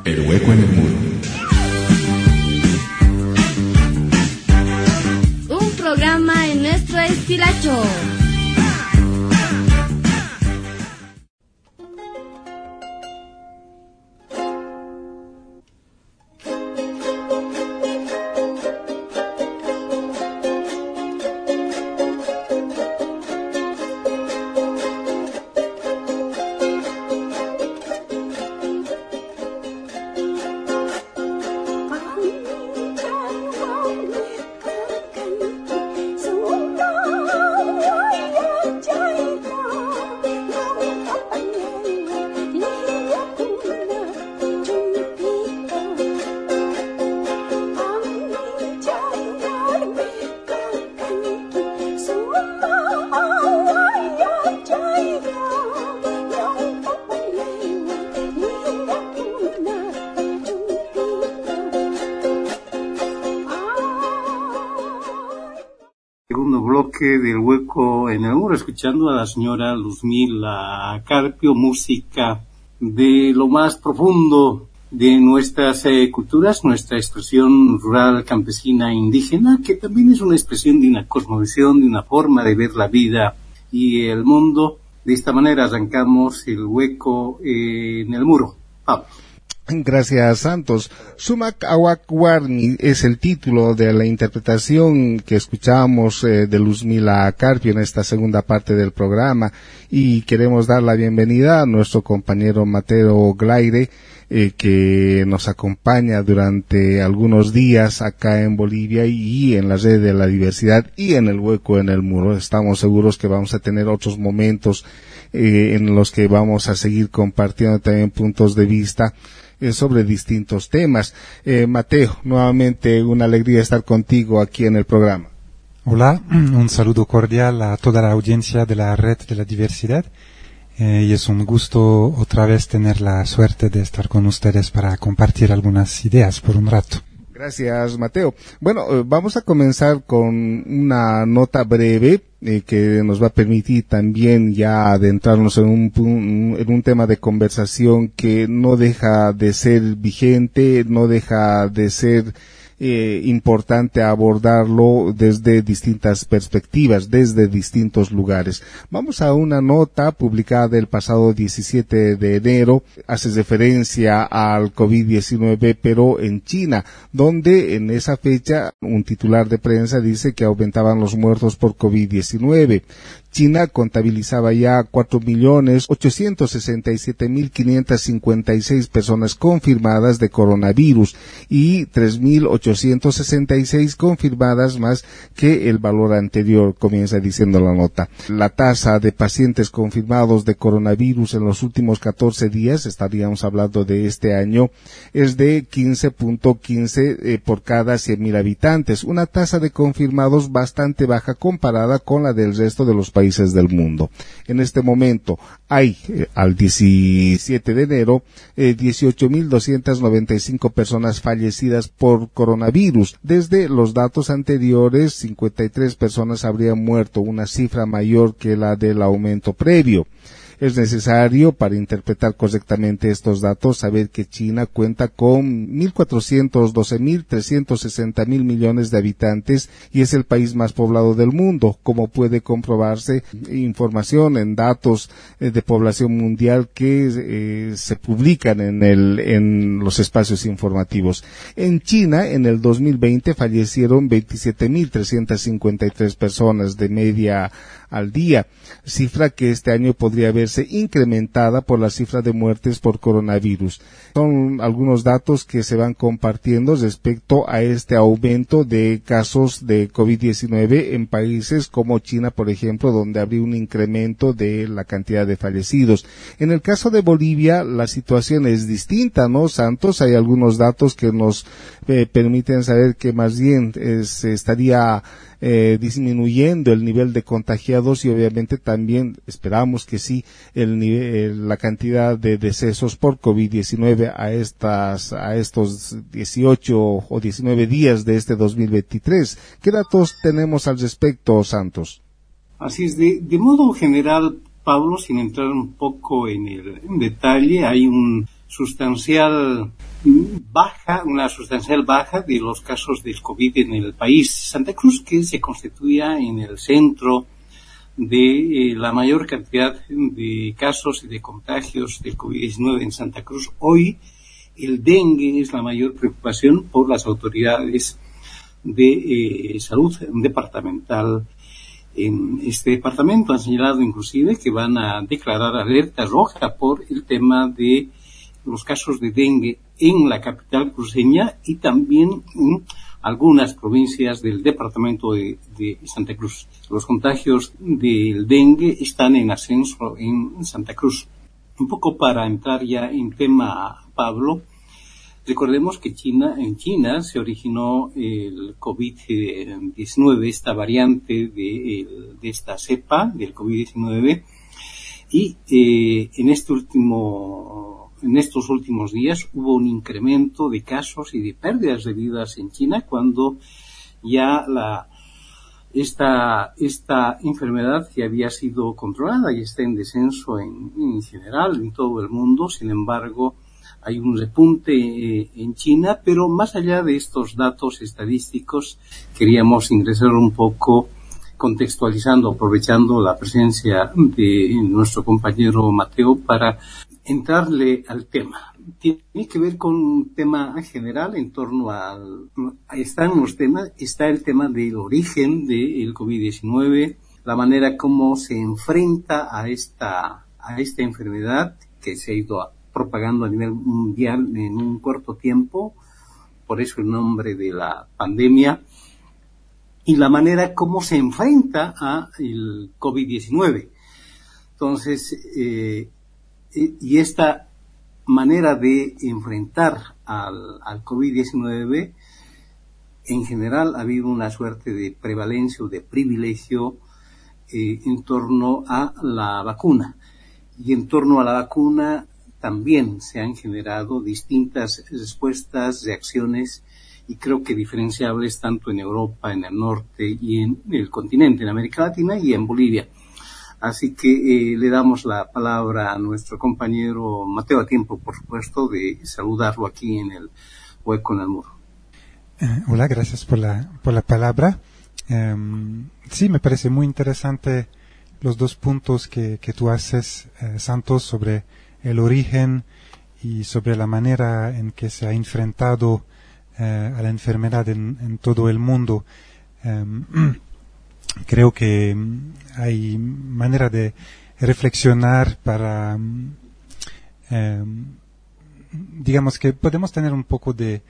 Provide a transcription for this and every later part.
El hueco en el muro. Un programa en nuestro estilacho. Segundo bloque del hueco en el muro, escuchando a la señora Luzmila Carpio, música de lo más profundo de nuestras culturas, nuestra expresión rural, campesina, indígena, que también es una expresión de una cosmovisión, de una forma de ver la vida y el mundo. De esta manera arrancamos el hueco en el muro. Pablo. Gracias, Santos. Sumak Awak Warni es el título de la interpretación que escuchamos de Luzmila Carpio en esta segunda parte del programa, y queremos dar la bienvenida a nuestro compañero Mateo Glaire, que nos acompaña durante algunos días acá en Bolivia y en la red de la diversidad y en el hueco en el muro. Estamos seguros que vamos a tener otros momentos en los que vamos a seguir compartiendo también puntos de vista sobre distintos temas. Mateo, nuevamente una alegría estar contigo aquí en el programa. Hola, un saludo cordial a toda la audiencia de la red de la diversidad, y es un gusto otra vez tener la suerte de estar con ustedes para compartir algunas ideas por un rato. Gracias, Mateo. Bueno, vamos a comenzar con una nota breve que nos va a permitir también ya adentrarnos en un tema de conversación que no deja de ser vigente, no deja de ser importante abordarlo desde distintas perspectivas, desde distintos lugares. Vamos a una nota publicada el pasado 17 de enero, hace referencia al COVID-19, pero en China, donde en esa fecha un titular de prensa dice que aumentaban los muertos por COVID-19. China contabilizaba ya 4.867.556 personas confirmadas de coronavirus y 3.866 confirmadas más que el valor anterior, comienza diciendo la nota. La tasa de pacientes confirmados de coronavirus en los últimos 14 días, estaríamos hablando de este año, es de 15.15 por cada 100.000 habitantes, una tasa de confirmados bastante baja comparada con la del resto de los países del mundo. En este momento hay, al 17 de enero, 18.295 personas fallecidas por coronavirus. Desde los datos anteriores, 53 personas habrían muerto, una cifra mayor que la del aumento previo. Es necesario, para interpretar correctamente estos datos, saber que China cuenta con 1.412.360.000 millones de habitantes y es el país más poblado del mundo, como puede comprobarse información en datos de población mundial que se publican en los espacios informativos. En China, en el 2020 fallecieron 27.353 personas de media al día, cifra que este año podría verse incrementada por la cifra de muertes por coronavirus. Son algunos datos que se van compartiendo respecto a este aumento de casos de COVID-19 en países como China, por ejemplo, donde habría un incremento de la cantidad de fallecidos. En el caso de Bolivia, la situación es distinta, ¿no, Santos? Hay algunos datos que nos permiten saber que más bien se estaría disminuyendo el nivel de contagiados y obviamente también esperamos que sí la cantidad de decesos por COVID-19 a estos 18 o 19 días de este 2023. ¿Qué datos tenemos al respecto, Santos? Así es, de modo general, Pablo, sin entrar un poco en detalle, hay un sustancial una sustancial baja de los casos del COVID en el país. Santa Cruz, que se constituía en el centro de la mayor cantidad de casos y de contagios del COVID-19 en Santa Cruz, hoy el dengue es la mayor preocupación por las autoridades de salud departamental. En este departamento han señalado inclusive que van a declarar alerta roja por el tema de los casos de dengue en la capital cruceña y también en algunas provincias del departamento de Santa Cruz. Los contagios del dengue están en ascenso en Santa Cruz. Un poco para entrar ya en tema, Pablo, recordemos que en China se originó el COVID-19, esta variante de esta cepa del COVID-19, y en estos últimos días hubo un incremento de casos y de pérdidas de vidas en China cuando ya esta enfermedad ya había sido controlada y está en descenso en general en todo el mundo. Sin embargo, hay un repunte en China, pero más allá de estos datos estadísticos, queríamos ingresar un poco contextualizando, aprovechando la presencia de nuestro compañero Mateo para entrarle al tema. Tiene que ver con un tema general en torno está el tema del origen del COVID-19, la manera como se enfrenta a esta enfermedad que se ha ido propagando a nivel mundial en un corto tiempo, por eso el nombre de la pandemia, y la manera como se enfrenta a el COVID-19. Entonces, y esta manera de enfrentar al COVID-19, en general ha habido una suerte de prevalencia o de privilegio en torno a la vacuna. Y en torno a la vacuna también se han generado distintas respuestas, reacciones, y creo que diferenciables tanto en Europa, en el norte y en el continente, en América Latina y en Bolivia. Así que le damos la palabra a nuestro compañero Mateo, a tiempo, por supuesto, de saludarlo aquí en el Hueco en el Muro. Hola, gracias por la palabra. Sí, me parece muy interesante los dos puntos que tú haces, Santos, sobre el origen y sobre la manera en que se ha enfrentado a la enfermedad en todo el mundo. Creo que hay manera de reflexionar para, digamos que podemos tener un poco de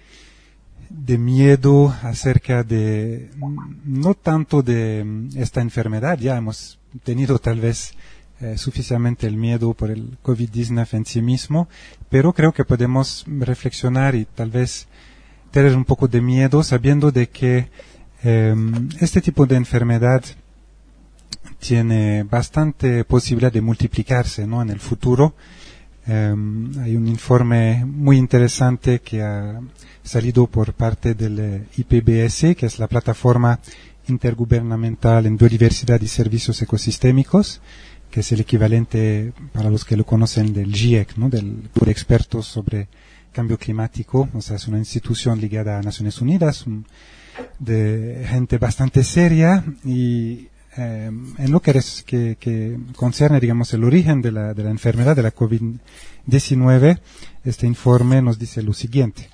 miedo acerca de, no tanto de esta enfermedad, ya hemos tenido tal vez suficientemente el miedo por el COVID-19 en sí mismo, pero creo que podemos reflexionar y tal vez tener un poco de miedo sabiendo de que este tipo de enfermedad tiene bastante posibilidad de multiplicarse, ¿no?, en el futuro. Hay un informe muy interesante que ha salido por parte del IPBS, que es la plataforma intergubernamental en biodiversidad y servicios ecosistémicos, que es el equivalente, para los que lo conocen, del GIEC, ¿no?, del grupo de expertos sobre cambio climático. O sea, es una institución ligada a Naciones Unidas, de gente bastante seria, y en lo que concierne, digamos, el origen de la enfermedad de la COVID-19, este informe nos dice lo siguiente: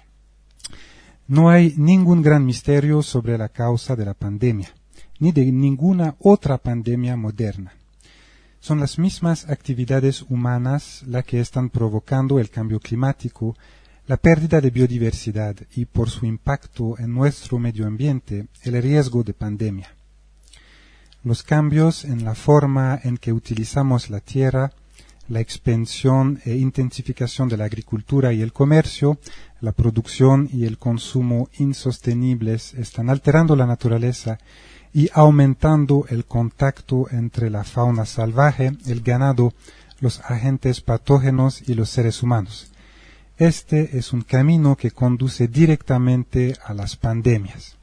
no hay ningún gran misterio sobre la causa de la pandemia, ni de ninguna otra pandemia moderna. Son las mismas actividades humanas las que están provocando el cambio climático, la pérdida de biodiversidad y, por su impacto en nuestro medio ambiente, el riesgo de pandemia. Los cambios en la forma en que utilizamos la tierra, la expansión e intensificación de la agricultura y el comercio, la producción y el consumo insostenibles están alterando la naturaleza y aumentando el contacto entre la fauna salvaje, el ganado, los agentes patógenos y los seres humanos. Este es un camino que conduce directamente a las pandemias.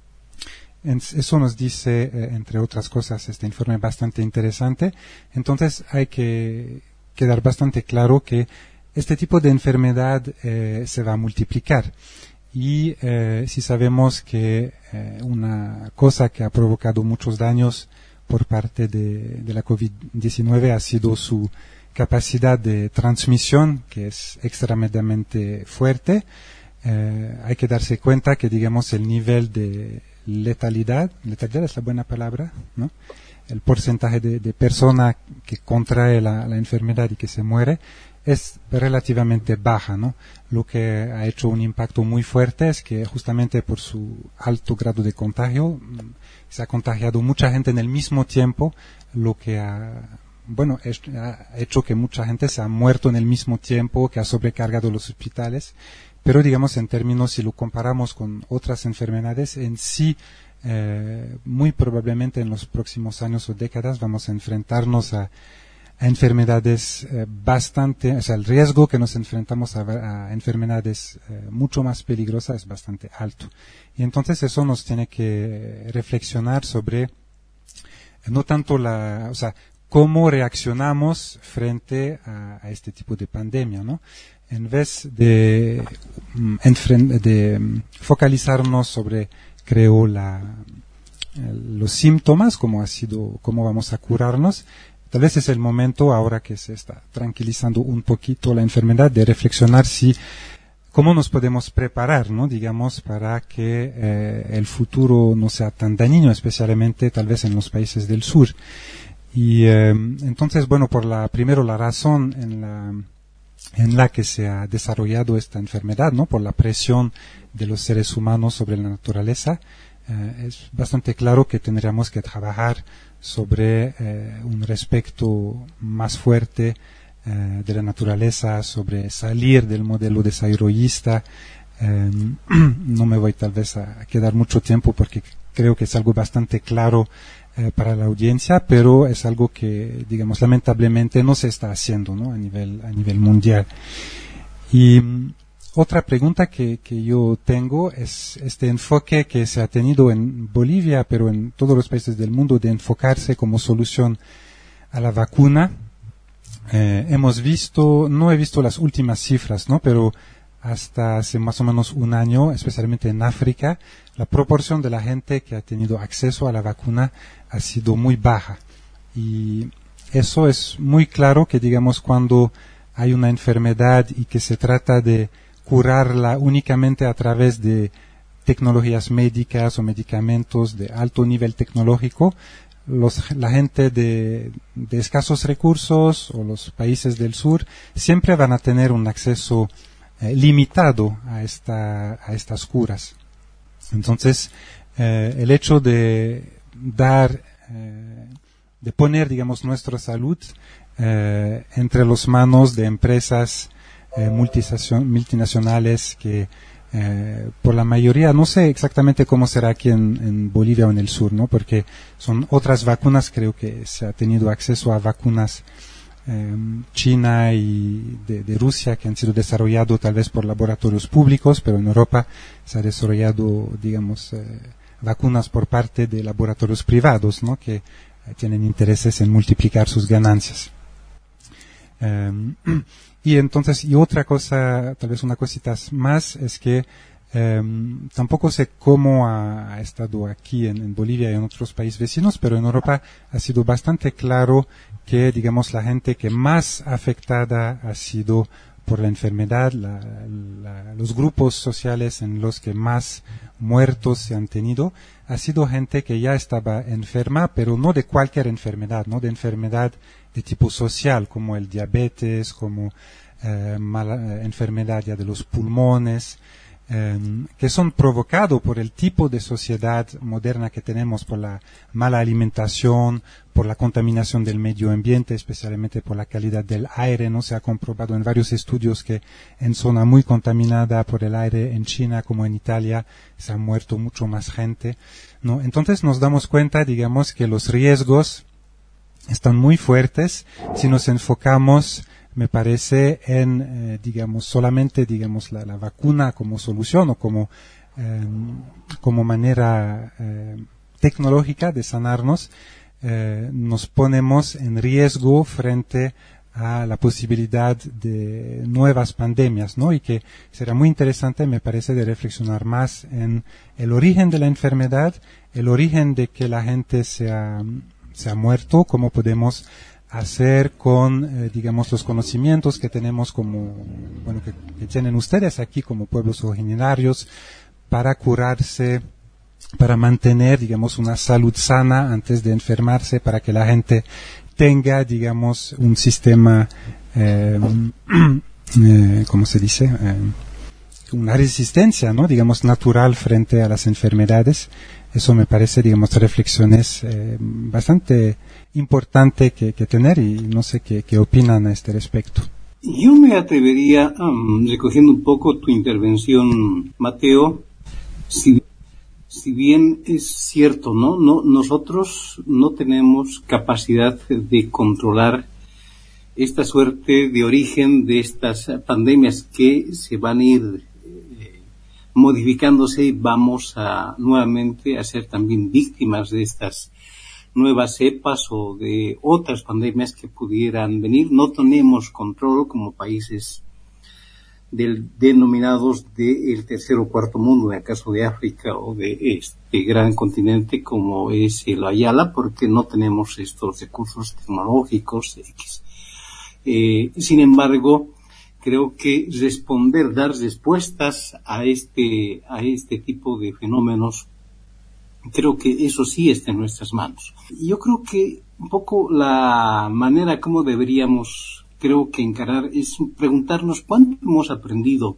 Eso nos dice, entre otras cosas, este informe bastante interesante. Entonces hay que quedar bastante claro que este tipo de enfermedad se va a multiplicar. Y si sabemos que una cosa que ha provocado muchos daños por parte de la COVID-19 ha sido su capacidad de transmisión, que es extremadamente fuerte, hay que darse cuenta que, digamos, el nivel de letalidad es la buena palabra, ¿no? El porcentaje de persona que contrae la enfermedad y que se muere es relativamente baja, ¿no? Lo que ha hecho un impacto muy fuerte es que justamente por su alto grado de contagio se ha contagiado mucha gente en el mismo tiempo, lo que ha hecho que mucha gente se ha muerto en el mismo tiempo, que ha sobrecargado los hospitales. Pero, digamos, en términos, si lo comparamos con otras enfermedades, en sí, muy probablemente en los próximos años o décadas vamos a enfrentarnos a enfermedades bastante, o sea, el riesgo que nos enfrentamos a enfermedades mucho más peligrosas es bastante alto. Y entonces eso nos tiene que reflexionar sobre no tanto cómo reaccionamos frente a este tipo de pandemia, ¿no? En vez de focalizarnos sobre, creo, los síntomas, cómo vamos a curarnos, tal vez es el momento, ahora que se está tranquilizando un poquito la enfermedad, de reflexionar cómo nos podemos preparar, ¿no? Digamos, para que el futuro no sea tan dañino, especialmente tal vez en los países del sur. Y entonces, bueno, primero la razón en la que se ha desarrollado esta enfermedad, ¿no? Por la presión de los seres humanos sobre la naturaleza, es bastante claro que tendríamos que trabajar sobre un respeto más fuerte de la naturaleza, sobre salir del modelo desarrollista. No me voy tal vez a quedar mucho tiempo porque creo que es algo bastante claro para la audiencia, pero es algo que, digamos, lamentablemente no se está haciendo, ¿no? a nivel mundial. Y otra pregunta que yo tengo es este enfoque que se ha tenido en Bolivia, pero en todos los países del mundo, de enfocarse como solución a la vacuna. No he visto las últimas cifras, ¿no? Pero hasta hace más o menos un año, especialmente en África, la proporción de la gente que ha tenido acceso a la vacuna ha sido muy baja. Y eso es muy claro que, digamos, cuando hay una enfermedad y que se trata de curarla únicamente a través de tecnologías médicas o medicamentos de alto nivel tecnológico, la gente de escasos recursos o los países del sur siempre van a tener un acceso limitado a estas curas. Entonces, el hecho de poner, digamos, nuestra salud entre las manos de empresas multinacionales que por la mayoría, no sé exactamente cómo será aquí en Bolivia o en el sur, ¿no? Porque son otras vacunas, creo que se ha tenido acceso a vacunas China y de Rusia que han sido desarrollados tal vez por laboratorios públicos, pero en Europa se ha desarrollado, digamos, vacunas por parte de laboratorios privados, ¿no? Que tienen intereses en multiplicar sus ganancias. Y entonces, y otra cosa, tal vez una cosita más, es que tampoco sé cómo ha estado aquí en Bolivia y en otros países vecinos, pero en Europa ha sido bastante claro que, digamos, la gente que más afectada ha sido por la enfermedad, los grupos sociales en los que más muertos se han tenido, ha sido gente que ya estaba enferma, pero no de cualquier enfermedad, no de enfermedad de tipo social, como el diabetes, como enfermedad ya de los pulmones, que son provocados por el tipo de sociedad moderna que tenemos, por la mala alimentación, por la contaminación del medio ambiente, especialmente por la calidad del aire, ¿no? Se ha comprobado en varios estudios que en zona muy contaminada por el aire, en China como en Italia, se ha muerto mucho más gente, ¿no? Entonces nos damos cuenta, digamos, que los riesgos están muy fuertes si nos enfocamos, me parece, en, digamos, solamente, digamos, la vacuna como solución o como manera tecnológica de sanarnos. Nos ponemos en riesgo frente a la posibilidad de nuevas pandemias, ¿no? Y que será muy interesante, me parece, de reflexionar más en el origen de la enfermedad, el origen de que la gente se ha muerto, cómo podemos hacer con, digamos, los conocimientos que tenemos como, bueno, que tienen ustedes aquí como pueblos originarios para curarse, para mantener, digamos, una salud sana antes de enfermarse, para que la gente tenga, digamos, un sistema, ¿cómo se dice? Una resistencia, ¿no? Digamos, natural frente a las enfermedades. Eso me parece, digamos, reflexiones bastante importante que tener, y no sé qué opinan a este respecto. Yo me atrevería, recogiendo un poco tu intervención, Mateo, si bien es cierto, ¿no? Nosotros no tenemos capacidad de controlar esta suerte de origen de estas pandemias que se van a ir modificándose, y vamos a nuevamente a ser también víctimas de estas nuevas cepas o de otras pandemias que pudieran venir. No tenemos control como países denominados del tercer o cuarto mundo, en el caso de África o de este gran continente como es el Ayala, porque no tenemos estos recursos tecnológicos X. Sin embargo, creo que dar respuestas a este tipo de fenómenos, creo que eso sí está en nuestras manos. Yo creo que un poco la manera como deberíamos, creo que encarar, es preguntarnos cuánto hemos aprendido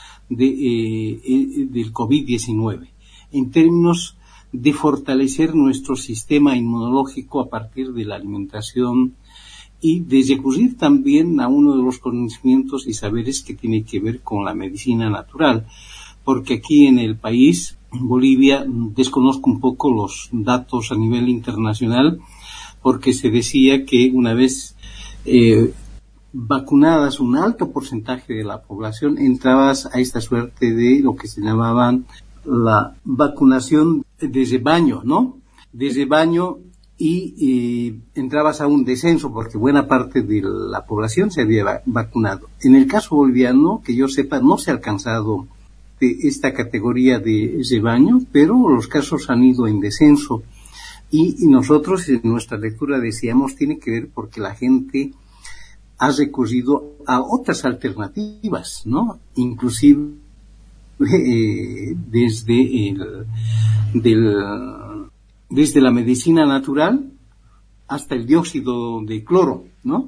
del COVID-19 en términos de fortalecer nuestro sistema inmunológico a partir de la alimentación, y de recurrir también a uno de los conocimientos y saberes que tiene que ver con la medicina natural, porque aquí en el país, en Bolivia, desconozco un poco los datos a nivel internacional, porque se decía que una vez vacunadas un alto porcentaje de la población, entrabas a esta suerte de lo que se llamaban la vacunación de rebaño, ¿no? De rebaño, y entrabas a un descenso porque buena parte de la población se había vacunado. En el caso boliviano, que yo sepa, no se ha alcanzado esta categoría de rebaño, pero los casos han ido en descenso. Y nosotros en nuestra lectura decíamos, tiene que ver porque la gente ha recurrido a otras alternativas, ¿no? Inclusive desde la medicina natural hasta el dióxido de cloro, ¿no?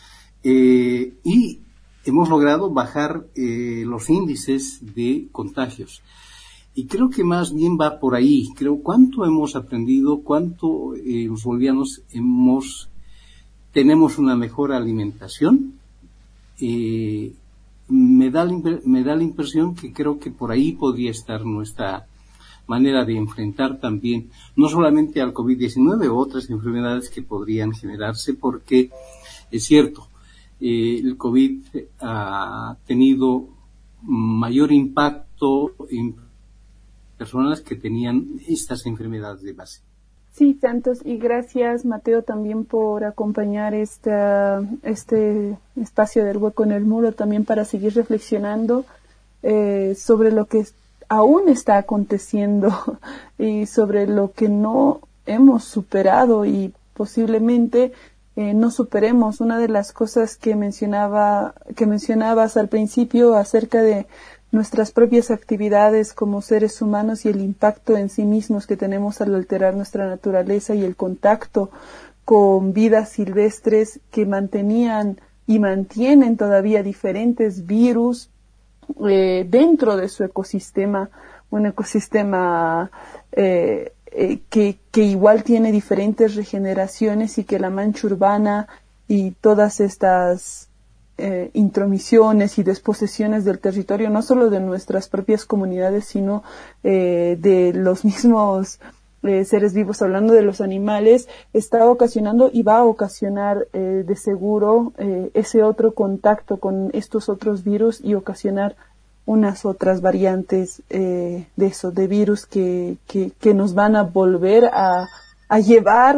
Y hemos logrado bajar los índices de contagios. Y creo que más bien va por ahí. Creo cuánto hemos aprendido, cuánto los bolivianos tenemos una mejor alimentación. Me da la impresión que creo que por ahí podría estar nuestra manera de enfrentar también, no solamente al COVID-19 o otras enfermedades que podrían generarse, porque es cierto, el COVID ha tenido mayor impacto en personas que tenían estas enfermedades de base. Sí, Santos, y gracias, Mateo, también por acompañar este espacio del Hueco en el Muro, también para seguir reflexionando sobre lo que aún está aconteciendo y sobre lo que no hemos superado y posiblemente no superemos. Una de las cosas que mencionabas al principio acerca de nuestras propias actividades como seres humanos y el impacto en sí mismos que tenemos al alterar nuestra naturaleza y el contacto con vidas silvestres que mantenían y mantienen todavía diferentes virus dentro de su ecosistema, un ecosistema que igual tiene diferentes regeneraciones, y que la mancha urbana y todas estas intromisiones y desposesiones del territorio, no solo de nuestras propias comunidades, sino de los mismos seres vivos, hablando de los animales, está ocasionando y va a ocasionar de seguro ese otro contacto con estos otros virus y ocasionar unas otras variantes de virus que nos van a volver a llevar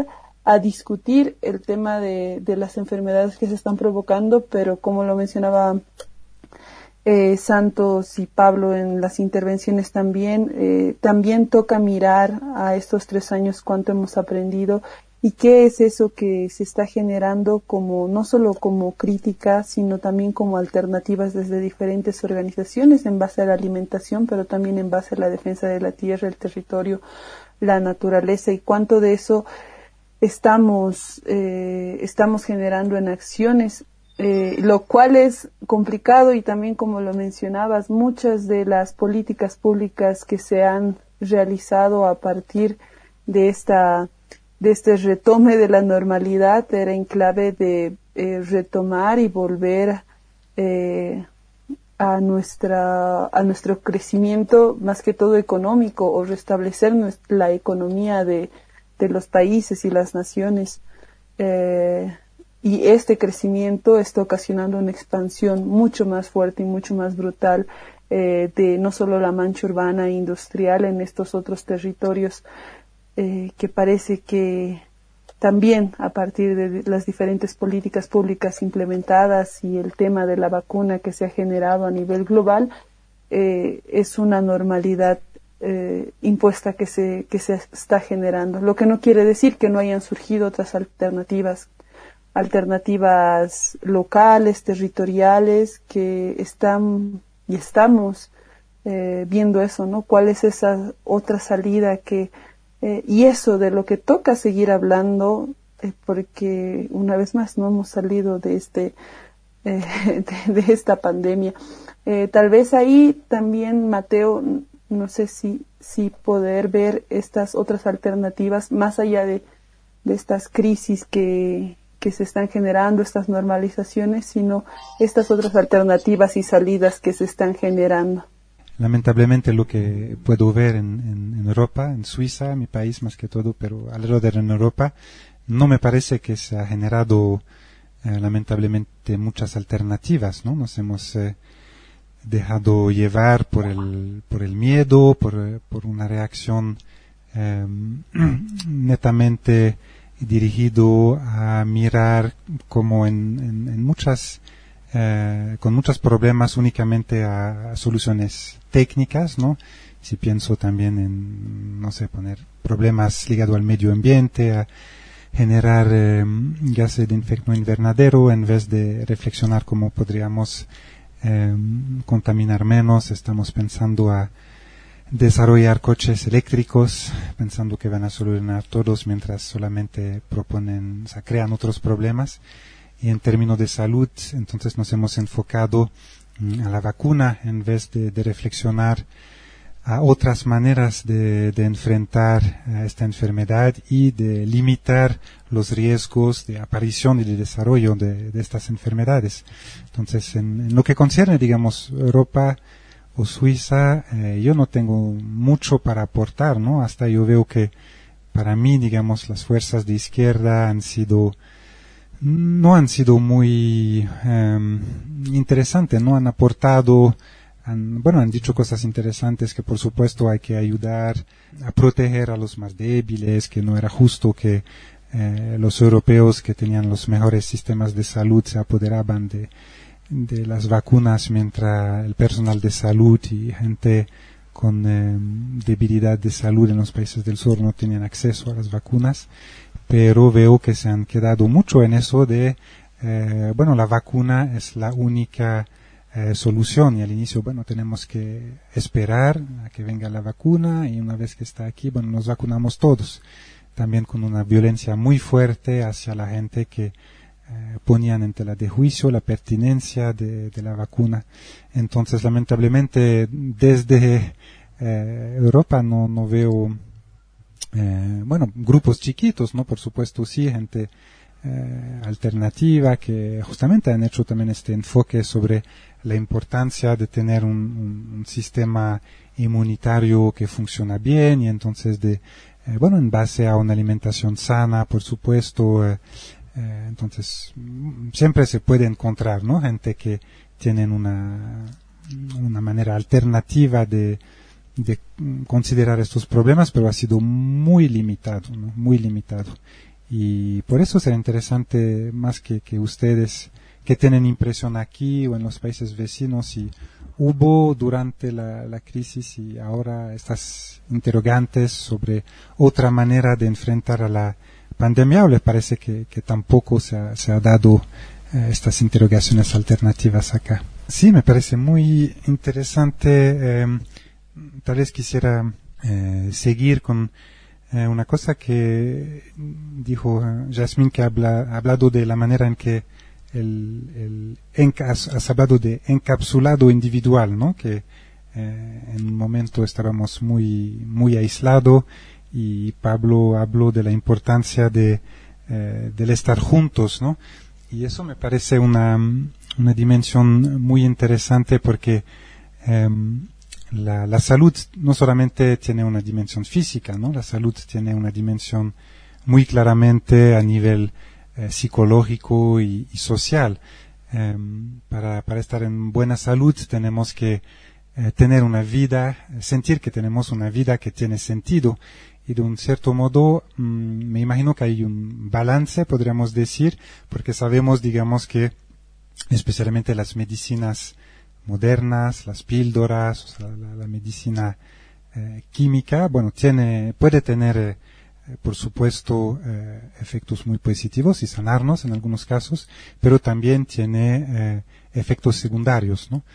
a discutir el tema de las enfermedades que se están provocando, pero como lo mencionaba Santos y Pablo en las intervenciones también toca mirar a estos 3 años cuánto hemos aprendido y qué es eso que se está generando como no solo como crítica, sino también como alternativas desde diferentes organizaciones en base a la alimentación, pero también en base a la defensa de la tierra, el territorio, la naturaleza, y cuánto de eso estamos generando en acciones, lo cual es complicado. Y también, como lo mencionabas, muchas de las políticas públicas que se han realizado a partir de este retome de la normalidad era en clave de retomar y volver a nuestro crecimiento, más que todo económico, o restablecer la economía de los países y las naciones. Y este crecimiento está ocasionando una expansión mucho más fuerte y mucho más brutal de no solo la mancha urbana e industrial en estos otros territorios, que parece que también a partir de las diferentes políticas públicas implementadas y el tema de la vacuna que se ha generado a nivel global, es una normalidad impuesta que se está generando, lo que no quiere decir que no hayan surgido otras alternativas locales, territoriales, que estamos viendo eso, ¿no? ¿Cuál es esa otra salida y eso de lo que toca seguir hablando, porque una vez más no hemos salido de esta pandemia? Tal vez ahí también, Mateo, no sé si poder ver estas otras alternativas más allá de estas crisis que se están generando, estas normalizaciones, sino estas otras alternativas y salidas que se están generando. Lamentablemente lo que puedo ver en Europa, en Suiza, mi país más que todo, pero alrededor en Europa, no me parece que se ha generado lamentablemente muchas alternativas, ¿no? Nos hemos dejado llevar por el miedo, por una reacción netamente dirigido a mirar como en muchas con muchos problemas únicamente a soluciones técnicas, ¿no? Si pienso también en, no sé, poner problemas ligados al medio ambiente, a generar gases de efecto invernadero, en vez de reflexionar cómo podríamos contaminar menos, estamos pensando a desarrollar coches eléctricos, pensando que van a solucionar todos, mientras solamente proponen, o sea, crean otros problemas. Y en términos de salud, entonces nos hemos enfocado a la vacuna en vez de reflexionar a otras maneras de enfrentar esta enfermedad y de limitar los riesgos de aparición y de desarrollo de estas enfermedades. Entonces, en lo que concierne, digamos, Europa o Suiza, yo no tengo mucho para aportar, ¿no? Hasta yo veo que para mí, digamos, las fuerzas de izquierda no han sido muy interesantes, no han aportado, han dicho cosas interesantes, que por supuesto hay que ayudar a proteger a los más débiles, que no era justo que los europeos que tenían los mejores sistemas de salud se apoderaban de las vacunas, mientras el personal de salud y gente con debilidad de salud en los países del sur no tenían acceso a las vacunas. Pero veo que se han quedado mucho en eso de, la vacuna es la única solución, y al inicio, tenemos que esperar a que venga la vacuna, y una vez que está aquí, nos vacunamos todos. También con una violencia muy fuerte hacia la gente que ponían en tela de juicio la pertinencia de la vacuna. Entonces, lamentablemente, desde Europa no veo grupos chiquitos, ¿no? Por supuesto, sí, gente alternativa que justamente han hecho también este enfoque sobre la importancia de tener un sistema inmunitario que funciona bien, y entonces en base a una alimentación sana, por supuesto, entonces siempre se puede encontrar, ¿no? Gente que tienen una manera alternativa de considerar estos problemas, pero ha sido muy limitado, ¿no? Muy limitado. Y por eso será interesante más que ustedes que tienen impresión aquí o en los países vecinos, si hubo durante la crisis y ahora estas interrogantes sobre otra manera de enfrentar a la pandemia, o les parece que tampoco se ha dado estas interrogaciones alternativas acá. Sí, me parece muy interesante. Tal vez quisiera seguir con una cosa que dijo Jasmine, que ha hablado de la manera en que has hablado de encapsulado individual, ¿no? Que en un momento estábamos muy aislados, y Pablo habló de la importancia del estar juntos, ¿no? Y eso me parece una dimensión muy interesante, porque la salud no solamente tiene una dimensión física, ¿no? La salud tiene una dimensión muy claramente a nivel psicológico y social. Para estar en buena salud tenemos que tener una vida, sentir que tenemos una vida que tiene sentido, y de un cierto modo me imagino que hay un balance, podríamos decir, porque sabemos, digamos, que especialmente las medicinas modernas, las píldoras, o sea, la medicina química, bueno, puede tener por supuesto efectos muy positivos y sanarnos en algunos casos, pero también tiene efectos secundarios, ¿no?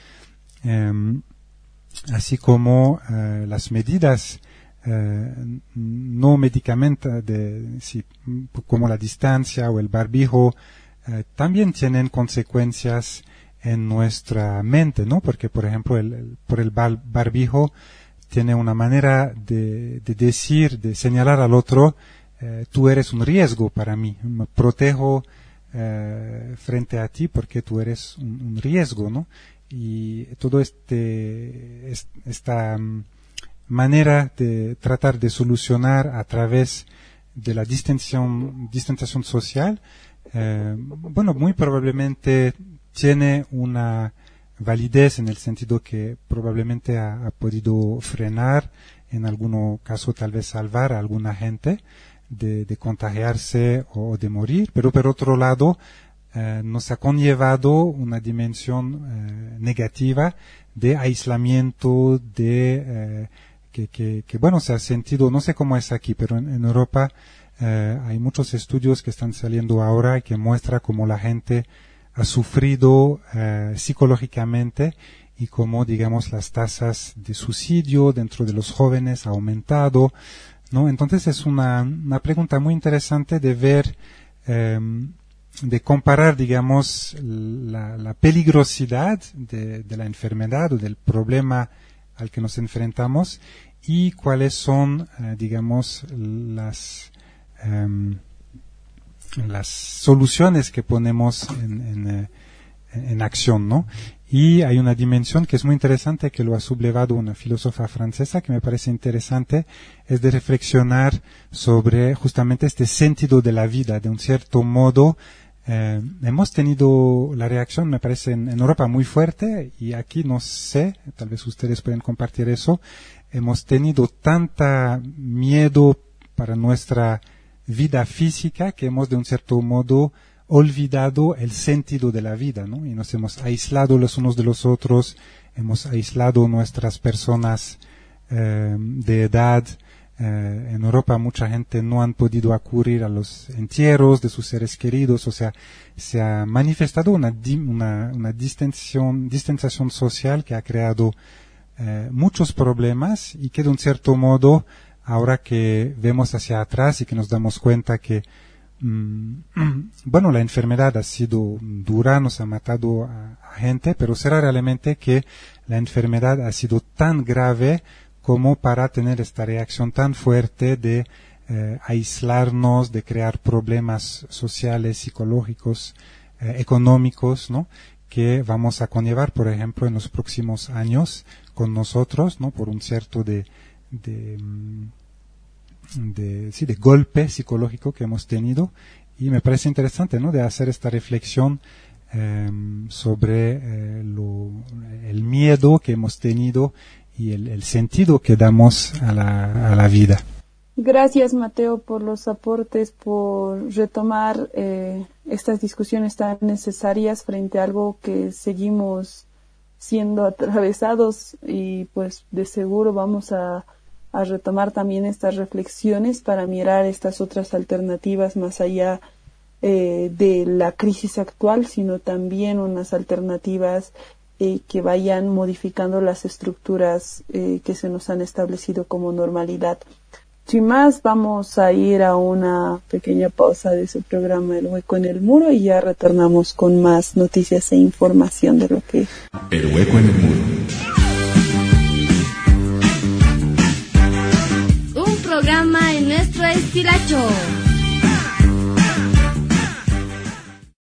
Así como las medidas no medicamentos como la distancia o el barbijo también tienen consecuencias en nuestra mente, ¿no? Porque, por ejemplo, por el barbijo tiene una manera de decir, de señalar al otro, tú eres un riesgo para mí, me protejo frente a ti porque tú eres un riesgo, ¿no? Y todo esta manera de tratar de solucionar a través de la distanciación social, bueno, muy probablemente tiene una validez en el sentido que probablemente ha podido frenar, en algún caso tal vez salvar a alguna gente de contagiarse o de morir, pero por otro lado nos ha conllevado una dimensión negativa de aislamiento, que bueno, se ha sentido, no sé cómo es aquí, pero en Europa hay muchos estudios que están saliendo ahora y que muestra cómo la gente ha sufrido psicológicamente, y cómo, digamos, las tasas de suicidio dentro de los jóvenes ha aumentado, ¿no? Entonces es una pregunta muy interesante de ver, de comparar, digamos, la peligrosidad de la enfermedad o del problema al que nos enfrentamos, y cuáles son, digamos, las soluciones que ponemos en acción, ¿no? Y hay una dimensión que es muy interesante, que lo ha sublevado una filósofa francesa, que me parece interesante, es de reflexionar sobre justamente este sentido de la vida. De un cierto modo, hemos tenido la reacción, me parece, en Europa muy fuerte, y aquí no sé, tal vez ustedes pueden compartir eso, hemos tenido tanta miedo para nuestra vida física que hemos de un cierto modo olvidado el sentido de la vida, ¿no? Y nos hemos aislado los unos de los otros, hemos aislado nuestras personas de edad. En Europa mucha gente no han podido acudir a los entierros de sus seres queridos, o sea, se ha manifestado una distanciación social que ha creado muchos problemas, y que de un cierto modo, ahora que vemos hacia atrás y que nos damos cuenta que bueno, la enfermedad ha sido dura, nos ha matado a gente, pero será realmente que la enfermedad ha sido tan grave como para tener esta reacción tan fuerte de aislarnos, de crear problemas sociales, psicológicos, económicos, ¿no? Que vamos a conllevar, por ejemplo, en los próximos años con nosotros, ¿no? Por un cierto de golpe psicológico que hemos tenido. Y me parece interesante, ¿no? De hacer esta reflexión sobre el miedo que hemos tenido y el sentido que damos a la vida. Gracias, Mateo, por los aportes, por retomar estas discusiones tan necesarias frente a algo que seguimos siendo atravesados, y pues de seguro vamos a retomar también estas reflexiones para mirar estas otras alternativas más allá de la crisis actual, sino también unas alternativas que vayan modificando las estructuras que se nos han establecido como normalidad. Sin más, vamos a ir a una pequeña pausa de su programa El Hueco en el Muro y ya retornamos con más noticias e información de lo que... El Hueco en el Muro. Un programa en nuestro estilacho.